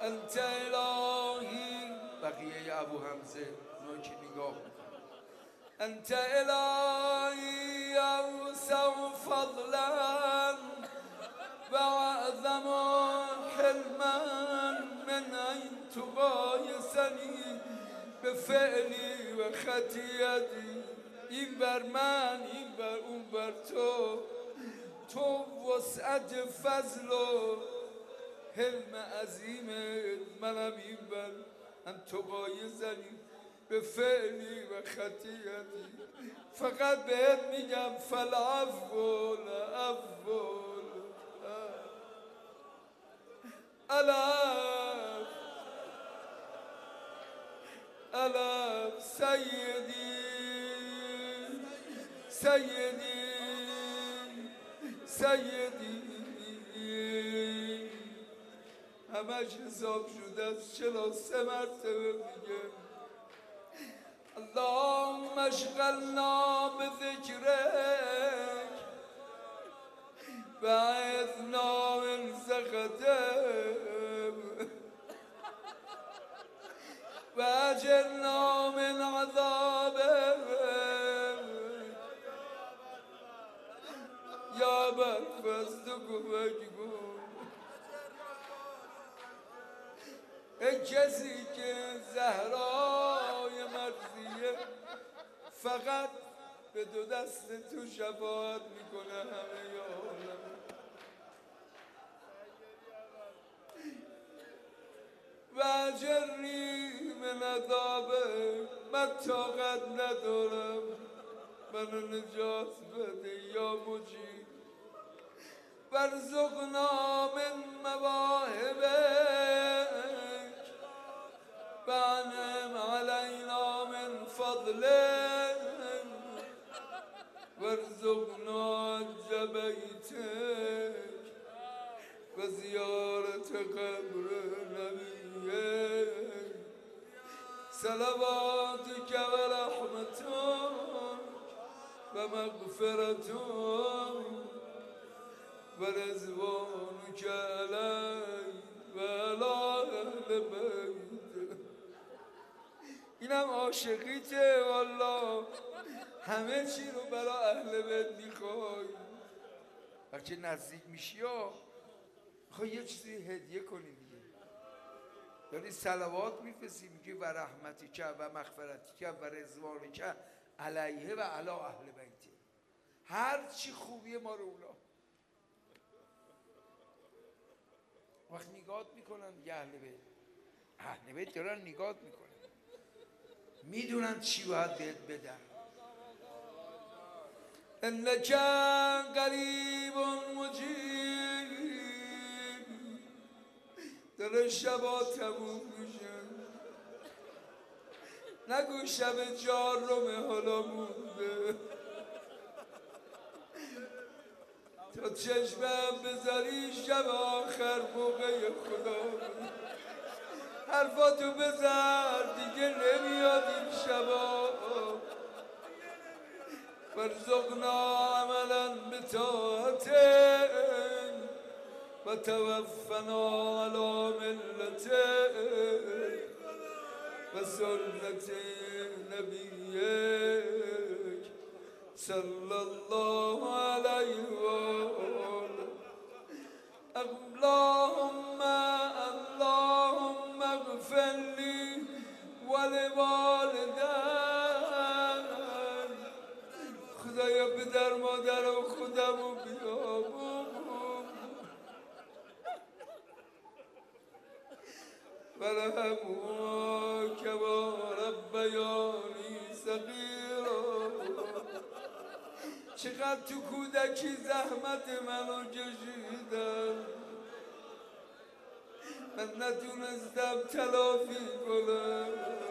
انت الهی. بقیه ابو حمزه اونا که نگاه میکنن انت الهی اوسع فضلا و اعظم حلما من این تقایسنی به فعلی و خطیتی. این بر من این بر اون بر تو وسعت فضل و حلم عظیمه، منم این بر هم تقایسنی به فعلی و خطیتی. فقط بهت میگم فالعفو العفو العفو العفو سیدی سیدی سیدی. همش حساب شده است، چرا 3 مرتبه میگه اللهم اشغلنا بذکرک و اعذنا من سخطک و اجرنا من عذابک یا برفست و کمک کن. ای کسی که زهرای مرضیه فقط به 2 دست تو شفاعت میکنه همه عالم. و اجرنی من عذابک، من طاقت ندارم، منو نجات بده یا مجیب. وارزقنا من مواهبک و انعم علینا من فضلک وارزقنا حج بیتک و زیارت قبر نبیک. صلواتک و رحمتک و مغفرتک و رضوانک علی و علی اهل بیت. اینم عاشقیته والله، همه چی رو برای اهل بیت میخوای. وقتی نزدیک میشی میخوای یه چیزی هدیه کنی دیگه، داری صلوات میفرستی میگی و رحمتک و مغفرتک و رضوانک علیه و علی اهل بیت. هر چی خوبیه ما رو اولا. وقت نگات میکنن دیگه اهل بیت دارن نگات میکنن، میدونن چی باید بهت بدن. انک قریب مجیب. داره شبا تموم میشه، نگو شب 4 حالا مونده. تا چشمم بذاری شب آخر موقع خدا. حرفاتو بذار دیگه نمیاد این شبا. وارزقنا عملا بطاعتک و توفنا علی ملتک و سنت نبیک صلی الله علیه و آله. اللهم اغفر لی ولوالدی. خدایا پدر مادر و خودمو بیامون ورحمهما کما ربیانی صغیرا. چقدر تو کودکی زحمت منو کشیدن، من نتونستم تلافی کنم.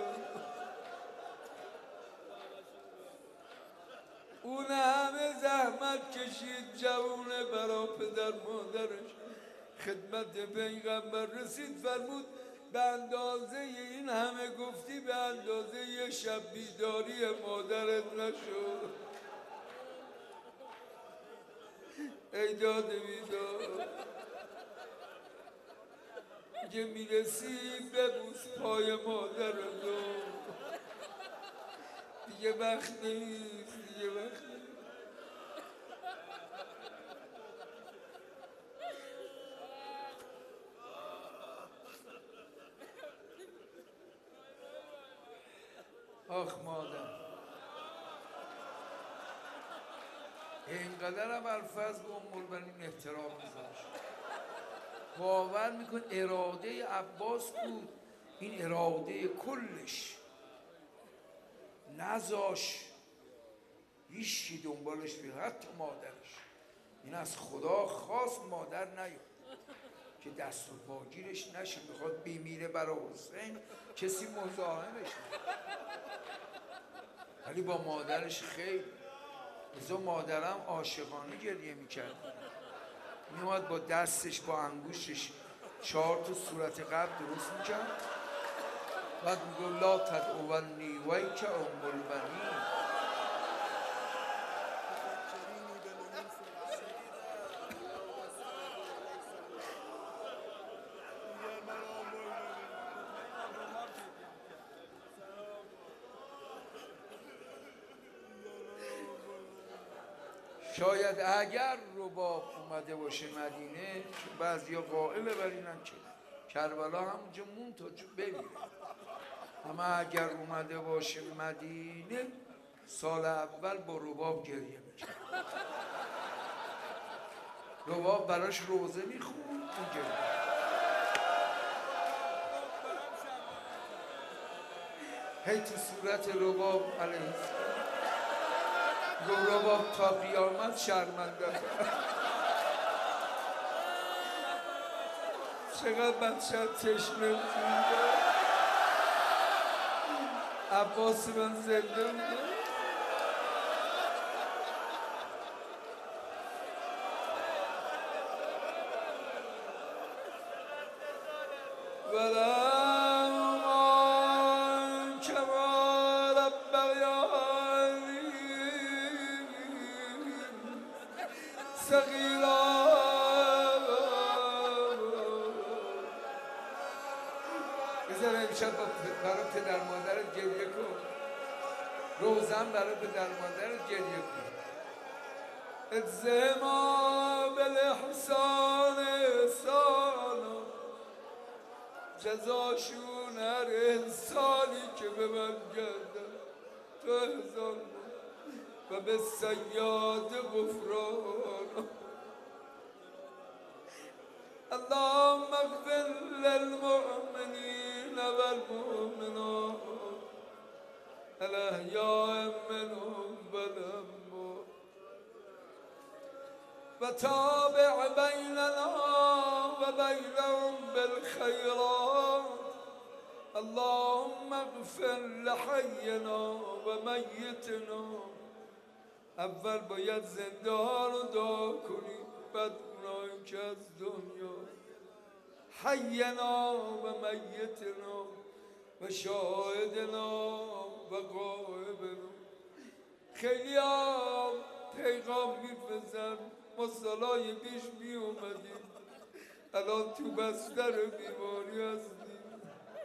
اون همه زحمت کشید جوونه برا پدر مادرش خدمت پیغمبر رسید، فرمود به اندازه این همه گفتی به اندازه یه شب بیداری مادرت نشد. ای داده بیدار، اگه میرسی ببوس پای مادر رو، دیگه وقت نیست، دیگه وقت نیست. آخ مادر، اینقدر هم الفاظ به ام البنین احترام میذاشت. باور میکن اراده عباس بود، این اراده کلش نذاش هیچی دنبالش بیاد، حتی مادرش. این از خدا خواست مادر نیاد که دست و پاگیرش نشه، میخواد بمیره برای حسین، کسی مزاحمش نشه. ولی با مادرش خیلی ازا مادرم عاشقانه گریه میکرد، میومد با دستش با انگوشش 4 تا صورت قلب درست میکرد، بعد میگو لا تدعونی ویک ام البنین. شاید اگر رباب اومده باشه مدینه، چون بعضیا قائل بر اینن که کربلا همونجا مون تا بمیره، اما اگر اومده باشه مدینه سال اول با رباب گریه میکرد. رباب براش روزه میخوند تو گریه. هی تو صورت رباب علیه السلام گو رباب تا قیامت شرمنده. چقدر بچه تشنه بوده، عباس من زنده بوده. ولم کما ربیانی صغیرا. بذار امشب برای پدر مادرت گریه کن، روزم برای پدر مادرت گریه کن. اجزما بالاحسان احسانا، جزاشون هر انسانی که به من گردن تو احسان و به سیاد غفران. اللهم اغفر للمؤمنین والمؤمنات الاحیاء منهم والاموات وتابع بيننا وبينهم بالخيرات. اللهم اغفر لحينا وميتنا. اول باید زنده ها رو دعا کنیم، بعد اونایی که از دنیا. حینا و میتنا و شاهدنا و غائبنا. خیلی ها پیغام میفرستن، ما سالای پیش می اومدیم، الان تو بستر بیماری هستیم.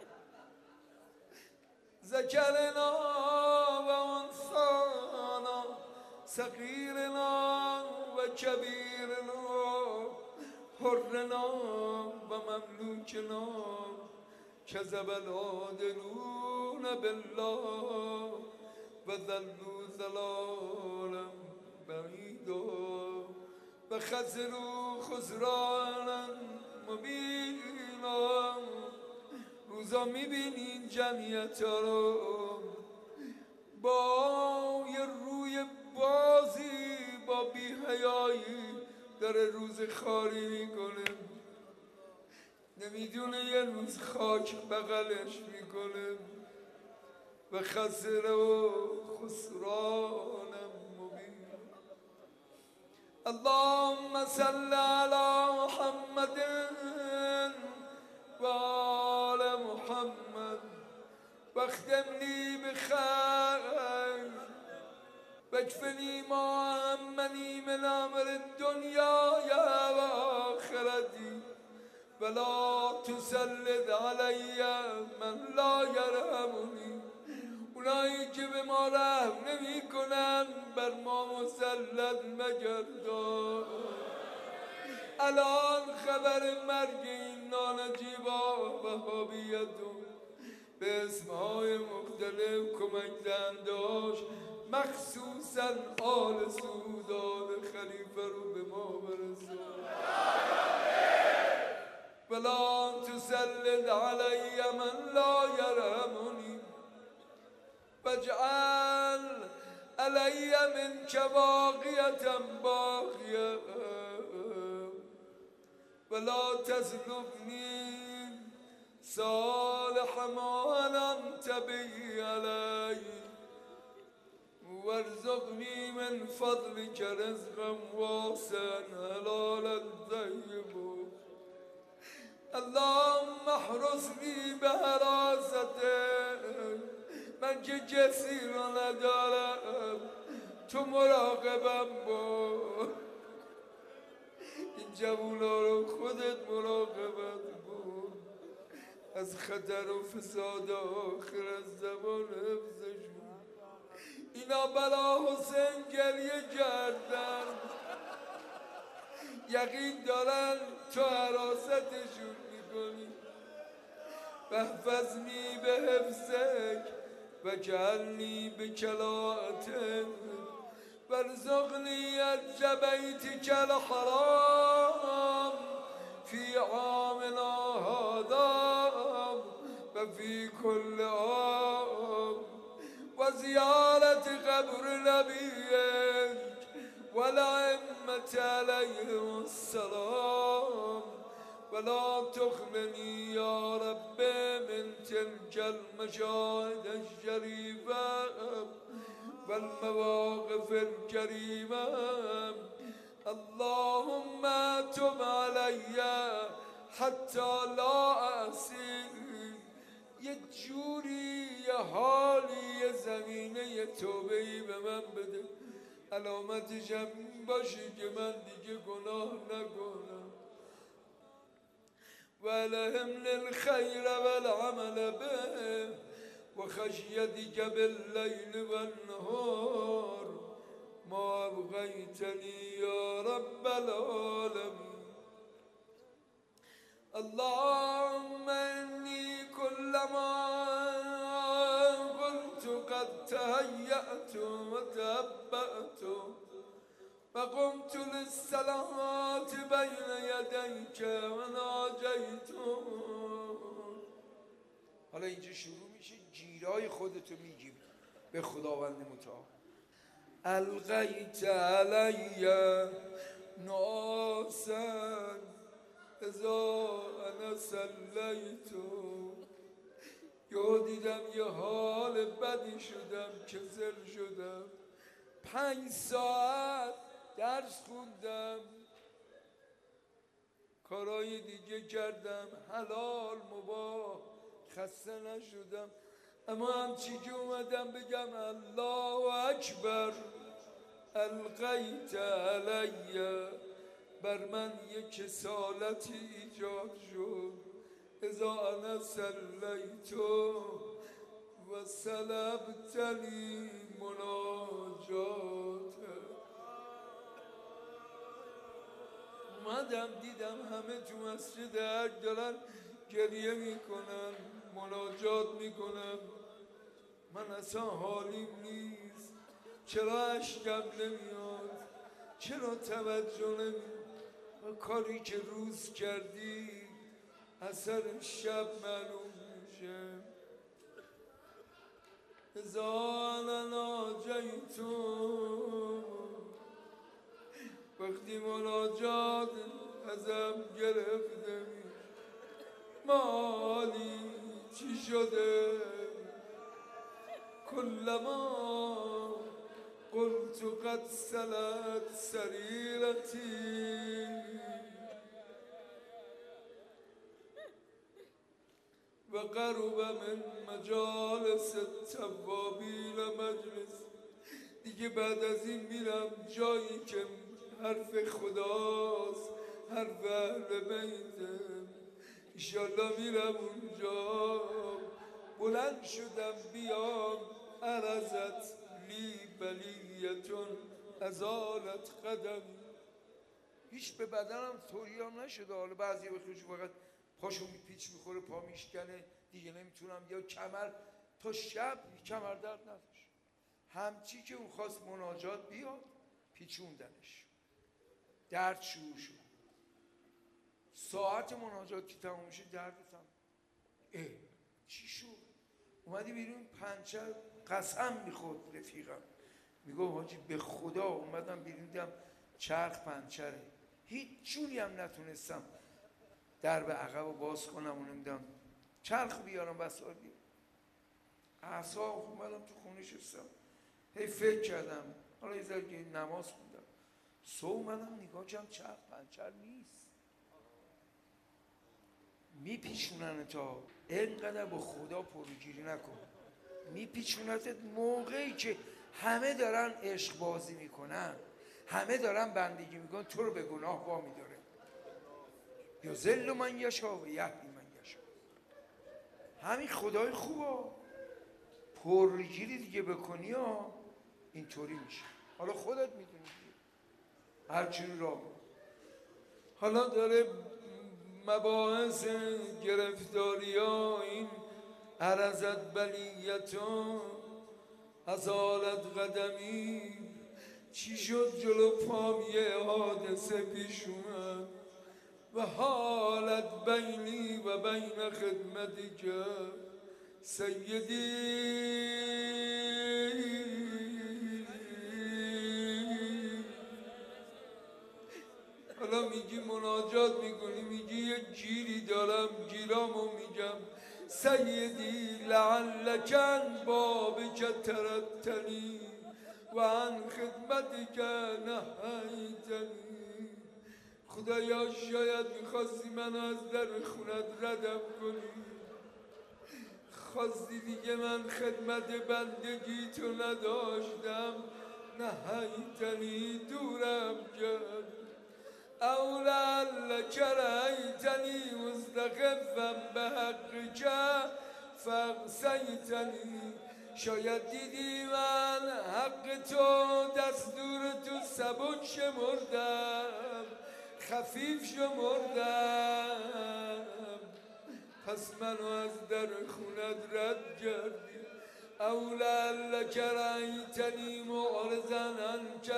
ذکرنا و انسانا، صغیرنا و کبیرنا، حرنا و مملوکنا، کذب العادلون بالله و ذلوا ضلالا بعیدا و خسروا خسرانا مبینا. روزا میبینین جمعیت ها رو با یه روی بازی، با بی‌حیایی داره روز خاری میکنه، نمیدونه یه روز خاک بغلش میکنه. و خسر و خسران مبین. اللهم صل على محمد و آل محمد واختم لي بخير واكفني ما همني من امر الدنيا يا واخرتي ولا تسلط علی من لا یرحمنی. اونایی که به ما رحم نمی کنن بر ما مسلط مگردان. الان خبر مرگ این نانجیبا وهابیتون به اسمهای مختلف کمک دهنده‌اش مخصوصا آل سعود آل خلیفه رو به ما برسون. ولا تسلط علی من لا یرحمنی واجعل علی منک باقیة باقیة ولا تسلبنی صالح ما انعمت به علی وارزقنی من فضلک رزقا واسعا حلالا طیبا. اللهم احرسنی به حراستک، من که کسی رو ندارم، تو مراقبم باش. این جوونا رو خودت مراقبت باش، از خطر و فساد آخر از زمان حفظشون. اینا برا حسین گریه کردن، یقین دارن تو حراستشون میکنی. واحفظنی به حفظک و جعلنی به کلاءتک وارزقنی از بیتک الحرام فی عامنا هذا و فی کل عام و زیارت قبر نبیک و الائمة علیهم السلام. ولا تخلنی یا رب من تلك المشاهد الشریفة والمواقف الكريمة. اللهم تب علی حتی لا اعصی. یه جوری یه حالی یه زمینه توبه‌ای به من بده، علامتش هم باشه که من دیگه گناه نکنم. والهمنی الخیر والعمل به و خشیتک باللیل والنهار ما ابقیتنی یا رب العالمین. اللهم انی کلما قلت قد تهیأت و تهبأت و قمت للصلاة بین یدیک و ناجیت. حالا اینجا شروع میشه گیرای خودتو میگی به خداوند متعال. القیت علی نعاسا اذا انا صلیت. یا دیدم یه حال بدی شدم، کسل شدم، 5 ساعت درس خوندم، کارای دیگه کردم، حلال مباح، خسته نشدم، اما همچی که اومدم بگم الله اکبر القیت علی، بر من یک کسالتی ایجاد شد. اذا انا صلیت و سلبتنی مناجات. اومدم دیدم همه تو مسجد حق دارن گریه میکنن، مناجات میکنن، من اصلا حالیم نیست. چرا اشکم نمیاد؟ چرا توجه نمیاد؟ کاری که روز کردی اثر شب معلوم میشه. اذا ناجیت، وقتی مناجات ازم گرفته میشه، مالی چی شده؟ کلما قلت قد سلت سریرتی و قرب من مجالس التوابین مجلس. دیگه بعد از این میرم جایی که حرف خداست، حرف اهل بیته. ایشالله میرم اونجا. بلند شدم بیام، عرضت لی بلیتون ازالت قدمی. هیچ به بدنم طوری هم نشده. حالا بعضی وقتش فقط پاشو پیچ میخوره، پا میشکنه، دیگه نمیتونم، یا کمر، تا شب کمر درد نداشت. همچی که اون خواست مناجات بیاد پیچوندنش، درد شروع شد. ساعت مناجات که تموم شد دردتم چی شد؟ اومدی بیرون پنچر، قسم میخورد رفیقم، میگو حاجی به خدا اومدم بیرون دیدم چرخ پنچره. هیچ جوری هم نتونستم درب عقب رو باز کنم و نمیدم چرخ بیارم وسایل بیارم. اعصاب اومدم تو خونه شستم، هی فکر کردم، حالا یه ذره نماز خوندم. صبح اومدم نگاه کردم چرخ پنچر نیست. میپیچونن تا اینقدر با خدا پروگیری نکن. میپیچونتت موقعی که همه دارن عشق بازی میکنن، همه دارن بندگی میکنن، تو رو به گناه وا میداره. یا ذل من یشا و یهدی من یشا. همین خدای خوبا پرگیری دیگه بکنی ها اینطوری میشه. حالا خودت میدونی هرچی را. حالا داره مباحث گرفتاری ها، این عرضت بلیتون ازالت قدمی، چی شد جلو پام یه حادثه پیش اومد و حالت بینی و بین خدمتی که سیدی. حالا میگی مناجات میکنی، میگی یه گیری دارم گیرامو میگم، سیدی لعلکن بابک ترتنی و عن خدمتک نهیتنی. خدایا شاید میخواستی من از در خونت ردم کنی، خواستی دیگه من خدمت بندگی تو نداشتم، نهیتنی دورم کرد. او لعلک رأیتنی مستخفا بحقک فاقصیتنی. شاید دیدی من حق تو دستور تو سبک شمردم، خفیف شمردم، پس منو از در خونت رد کردی. او لعلک رأیتنی معرضا عنک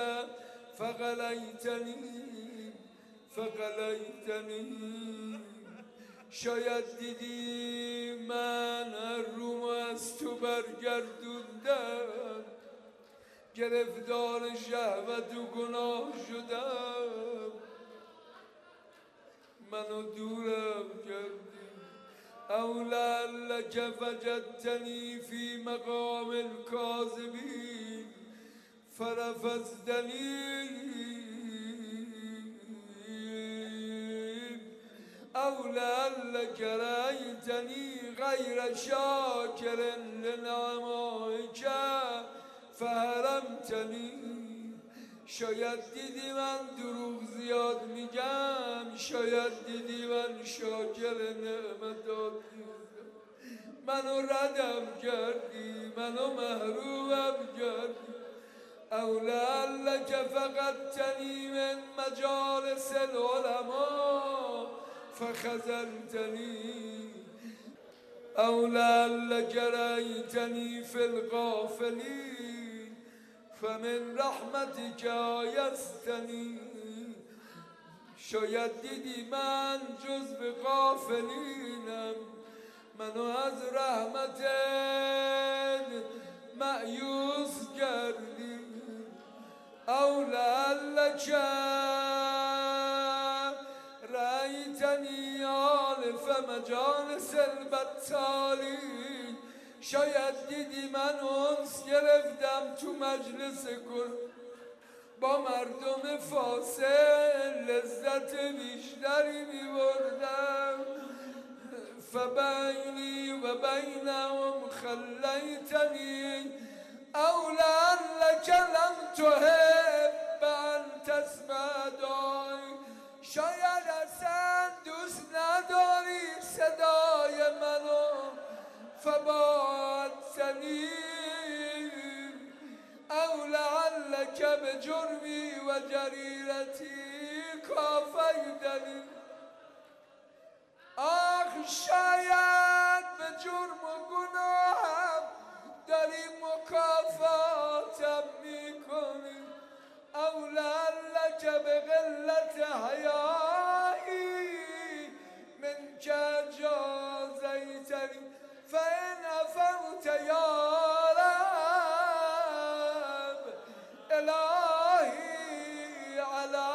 فقلیتنی. شاید دیدی من رومو از تو برگردوندم، گرفتار شهوت و گناه شدم، منو دورم کردی. او لعلک وجدتنی فی مقام الکاذبین فرفضتنی. او لعلک رأیتنی غیر شاکر لنعمائک فحرمتنی. شاید دیدی من دروغ زیاد میگم، شاید دیدی من شاکر نعمتات نیستم، منو ردم کردی، منو محرومم کردی. او لعلک فقدتنی من مجالس العلماء فخذلتنی. او لعلک رأیتنی فی الغافلین فمن رحمتک آیستنی. شاید دیدی من جزو غافلینم، منو از رحمتت مأیوس کردی. او لعلک رأیتنی آلف مجالس البطالین. شاید دیدی من انس گرفتم تو مجلس گل با مردم فاسد، لذت بیشتری میبردم. فبینی و بینهم خلیتنی. او لعلک لم تحب ان تسمع دعای. شاید اصلا دوست نداری فباعت سليم أو لعلك بجرمي وجريرتي کافیدنی. آخ شاید به جرم و گناهم داری مکافاتم میکنی، او لعلک به قلت حیایی من که جازیتنی فإن عفوت یا رب الهی علی.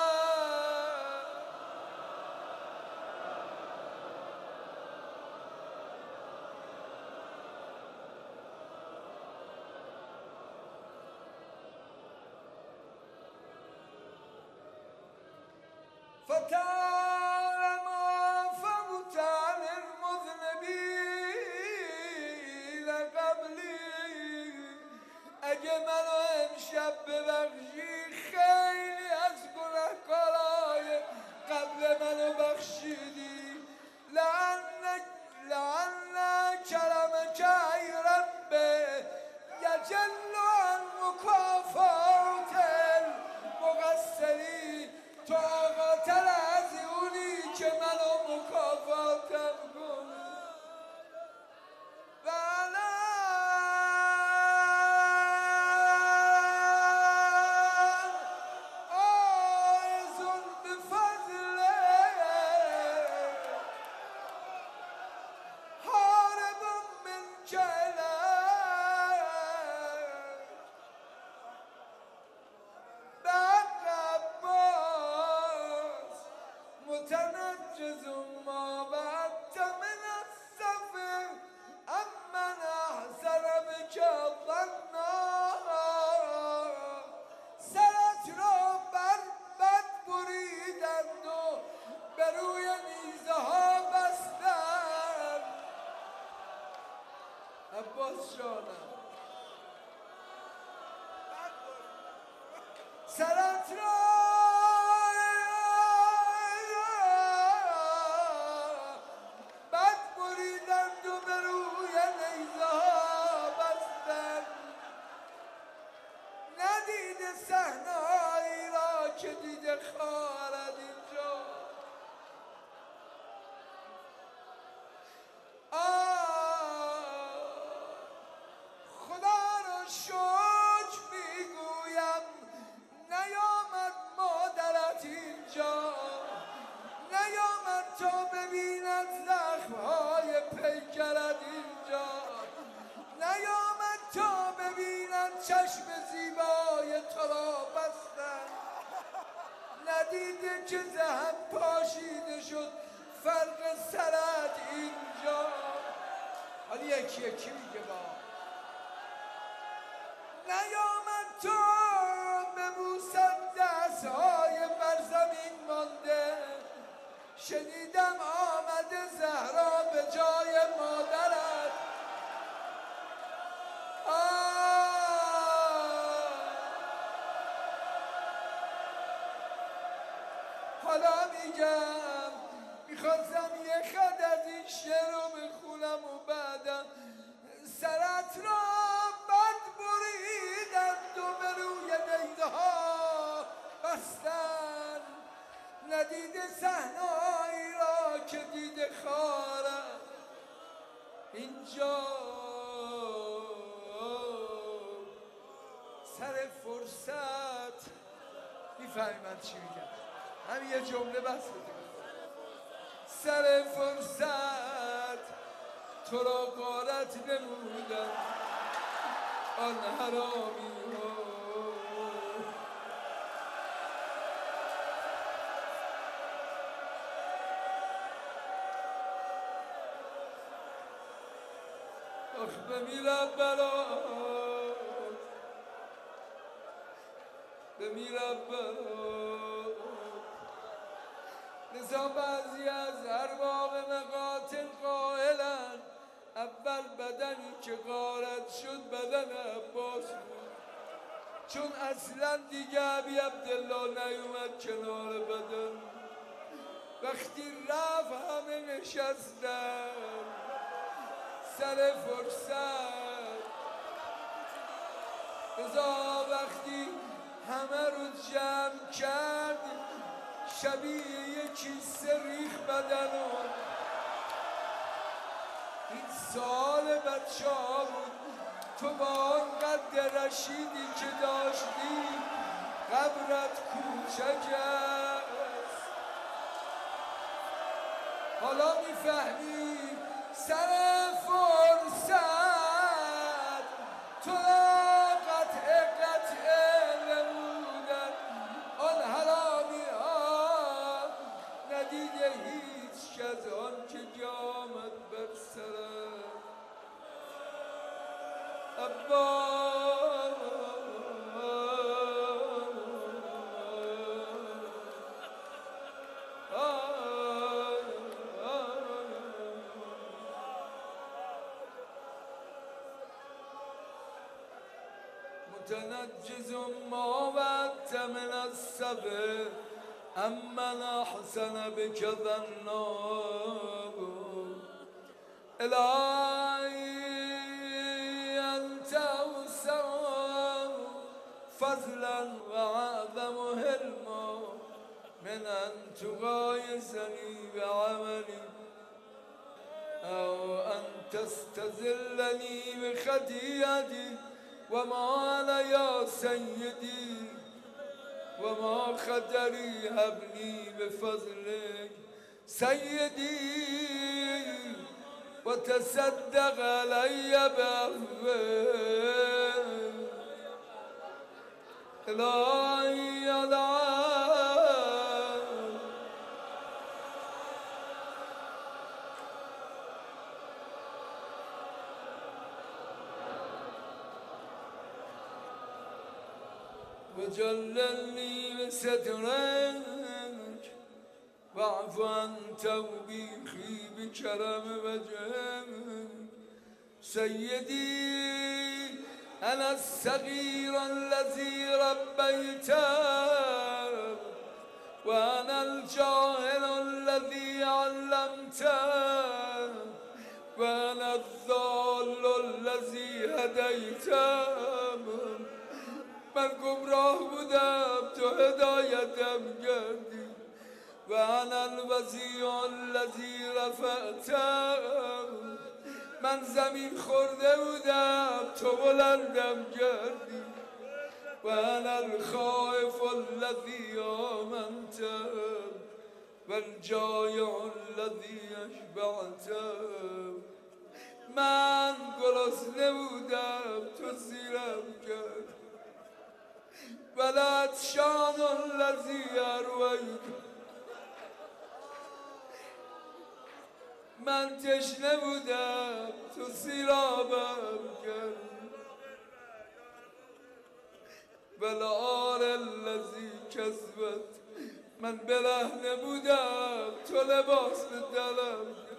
فتعالما فوت عن المذنبین قبلی. اگه منو امشب ببخشی خیلی از گناهکارای قبل منو بخشیدی. لعن کرمک ای رب یجل عن مکافات المقصرین. تو آقاتر از اونی که منو مکافاتم کنی. متنجز ما بعدت من السفر امن احسن بك ظنا. سرت را بر بد بریدند و به روی نیزه ها بستند. عباس جانم سرت را صحنه‌هایی را که دیده خواهد اینجا. خدا را شکر میگویم نیامد مادرت اینجا، نیامد تا ببیند زخم‌های پیکرت اینجا، نیامد تا ببیند چشم زیبای تو را بستن، ندیده که ذهن پاشیده شد فرق سرت اینجا. حالا یکی یکی میگه با نیامد تا ببوسد دستهای بر زمین مانده. شنیدم آمده زهرا به جای مادرت. حالا میگم میخواستم یه خط از این شعر رو بخونم و بعدم سرت را بد بریدند و به روی نیزه ها بستند. ندیده صحنه‌هایی را که دیده خواهرم اینجا. سر فرصت میفهمی من چی میگم؟ همین یه جمله بس بده. سر فرصت تو را غارت نمودم آن حرامی ها. آخ بمیرم برات، بمیرم برات. لذا بعضی از ارباب مقاتل قائلن اول بدنی که غارت شد بدن عباس بود، چون اصلا دیگه ابی عبدالله نیومد کنار بدن. وقتی رفت همه نشستن سر فرصت رضا وقتی همه رو جمع کرد شبیه یکی سریخ بدن این سال بچه ها بود تو با آن قد رشیدی که داشتی قبرت کوچک است حالا میفهمی سر فرصت تو قطع نمودن آن حرامی ها ندیده هیچ که از آن که جامد بر سرت ابا متنجز ما وعدت من السبع أمن أحسن بك ظنه إلهي أنت أوسع فضلا وأعظم حلما من أن تغايزني بعملي أو أن تستذلني بخطيئتي وما أنا يا سيدي وما خطري هبني بفضلك سيدي وتصدق علي بعفوك إلهي يا وجللني بسترك واعف عن توبيخي بكرم وجهك سيدي أنا الصغير الذي ربيته وأنا الجاهل الذي علمته وأنا الضال الذي هديته من گمراه بودم تو هدایتم کردی و انا الوضیع الذی رفعتم من زمین خورده بودم تو بلندم کردی و انا الخائف الذی آمنتم و الجایع الذی اشبعتم من گرسنه بودم تو سیرم کردی ولا شان الذي أرويك من تشنه بودم تو سیرابم کرد والآر الذي کسبت من برهنه بودم تو لباس به دلم